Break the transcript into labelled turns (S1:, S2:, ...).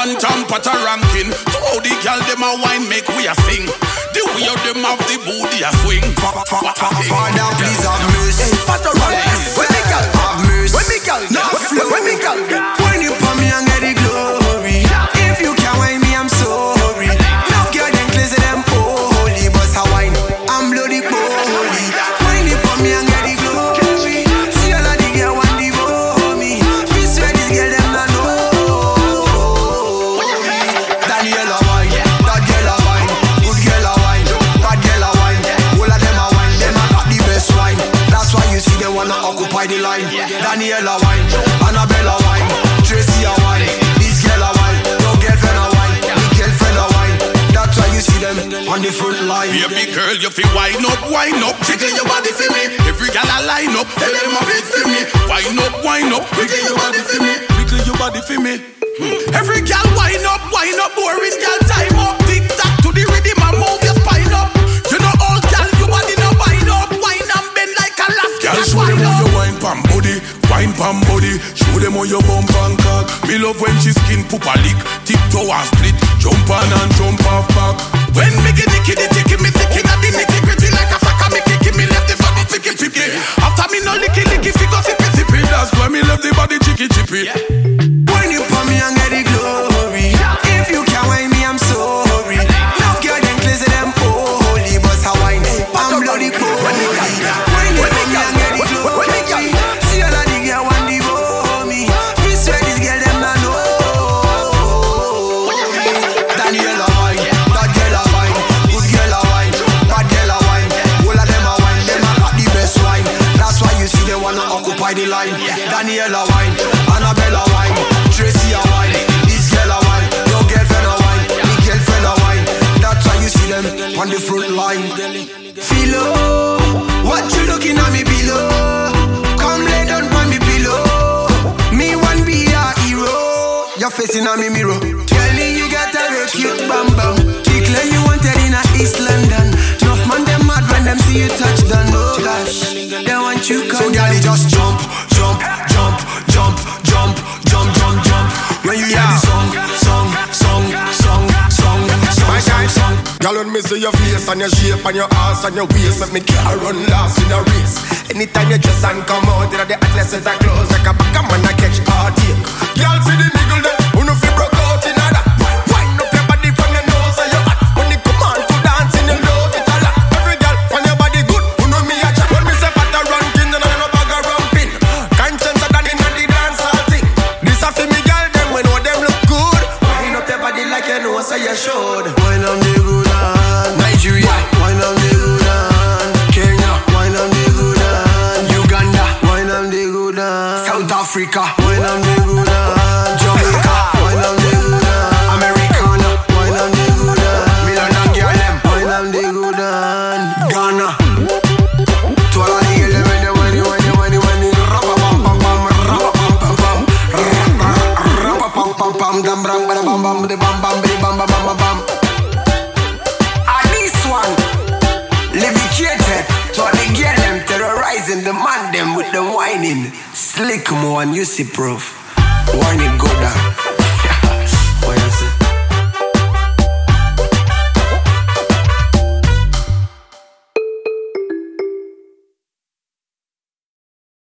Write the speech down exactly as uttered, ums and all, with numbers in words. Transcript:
S1: Bantam pot a ranking. To how the girl them a wine make we a sing. The way of them have the booty a swing.
S2: Father, please have mercy.
S3: Pot a ranking.
S2: When me girl have mercy.
S3: When me girl,
S2: no flow.
S3: when me girl,
S2: when you put me and get the glory. If you can't wine me, I'm sorry. Love girl them crazy them holy, but I wine, I'm bloody holy. When you put me and get the glory, see all of the girl want devour me. Me swear this girl them not know. Daniela wine, that girl a wine, good girl a wine, bad girl a wine. All of them a wine, them a got the best wine. That's why you see them wanna occupy the line. Daniela wine, Annabella wine, Tracy a wine, this girl a wine, your girlfriend a wine, me girlfriend a wine. That's why you see them on the front line.
S1: Baby girl, you feel wine up, wine up, jiggle your body for me. Every girl a line up, tell them a bit for me. Wine up, wine up, jiggle your body for me. Jiggle your body for me. Hmm. Every girl wine up, wine up, boring girl time up. Tick tock to the rhythm and move your spine up. You know all girl, your body no wine up, wine and bend like a last girl. Show them how you wine pam body, wine pam body. Show them how you bump and cock. Me love when she skin poop a lick, tiptoe and split, jump on and jump off back. When me get the kitty ticky, me thinking of the nitty gritty like a sucker. Me kicky, me left the body ticky chicky. After me no licky licky, figure sippy sippy. That's why me left the body chicky chippy.
S2: When you put me and get the glory, if you can't wine me, I'm sorry. Love girl them crazy them holy, but I wine, I'm bloody holy. When you put me and get the glory, see all of the girl want devour me. Me swear this girl them not know. Daniela wine, that girl a wine, good girl a wine, bad girl a wine. All of them a wine, them a got the best wine. That's why you see they wanna occupy the line. Daniela wine, Annabella wine, Tracy a wine, this girl a wine, your girlfriend a wine, me girlfriend a wine. That's why you see them on the front line. Philo, what you looking at me below? Come lay down on me pillow. Me want be a hero. Your face in a me mirror. Telling you got a real cute bam bam. Declare you wanted in a East London. Enough man them mad when them see you touch down. Oh gosh, they want you come. So girl, just jump, jump, jump, jump, jump, jump, jump, jump. When you hear the song, song, song, song, song, song, song, song.
S3: Girl, when me see your face and your shape and your ass and your waist, make me can't run last in a race. Anytime you just and come out, you know the athletes are close like a back man I catch heartache. Girl, see the niggle there, who no feel broke out in that. Wind up your body from your nose and your hat. When you come on to dance in your love it a lot. Every girl from your body good, who know me a chat. When me say pat a ranking, then I no bag a ramping. Conscience a done in the dance all thing. This a fi me girl, them we know them look good. Wind up your body like you know so you should.
S2: Wine on the good hand, Nigeria. Wine on the good hand, Kenya. Wine on the good hand, Uganda. Wine on the good hand, South Africa. Wine on the good hand, Jamaica. Wine on the good hand, Americana. Wine on the good hand, Milan and Girl. Wine on the good hand, Ghana. To all of the girls, when you, when you, when you, when you, when you, rappa pam pam pam, rappa pam pam pam, rappa pam pam pam, dam bram bam bam bam, de bam bam bam bam bam bam. And this one, levicated to all the girls them terrorizing the man them with the whining. Slick mo and you see proof. Whining good.